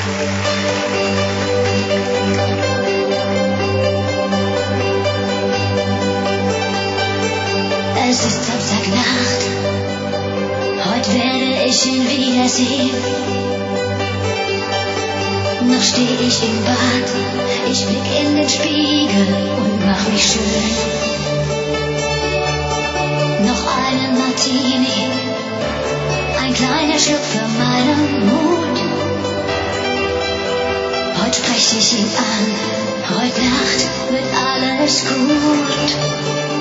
Es ist Samstagnacht, heute werde ich ihn wiedersehen. Noch steh ich im Bad, ich blick in den Spiegel und mach mich schön. Noch einen Martini, ein kleiner Schluck für meinen Mut. Heute sprech ich ihn an, heute Nacht wird alles gut.